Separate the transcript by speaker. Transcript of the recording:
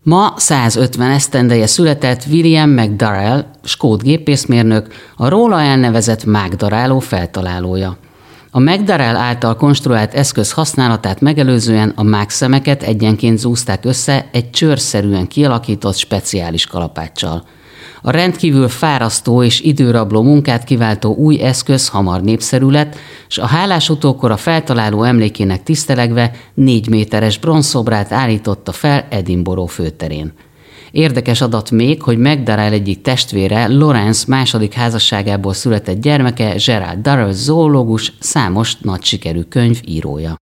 Speaker 1: Ma 150 esztendeje született William McDarrell, skót gépészmérnök, a róla elnevezett mágdaráló feltalálója. A McDarrell által konstruált eszköz használatát megelőzően a mágszemeket egyenként zúzták össze egy csőrszerűen kialakított speciális kalapáccsal. A rendkívül fárasztó és időrabló munkát kiváltó új eszköz hamar népszerű lett, és a hálás utókor a feltaláló emlékének tisztelegve 4 méteres bronzszobrát állította fel Edinburgh főterén. Érdekes adat még, hogy McDarrell egyik testvére, Lawrence második házasságából született gyermeke, Gerald Darrell zoológus, számos nagy sikerű könyv írója.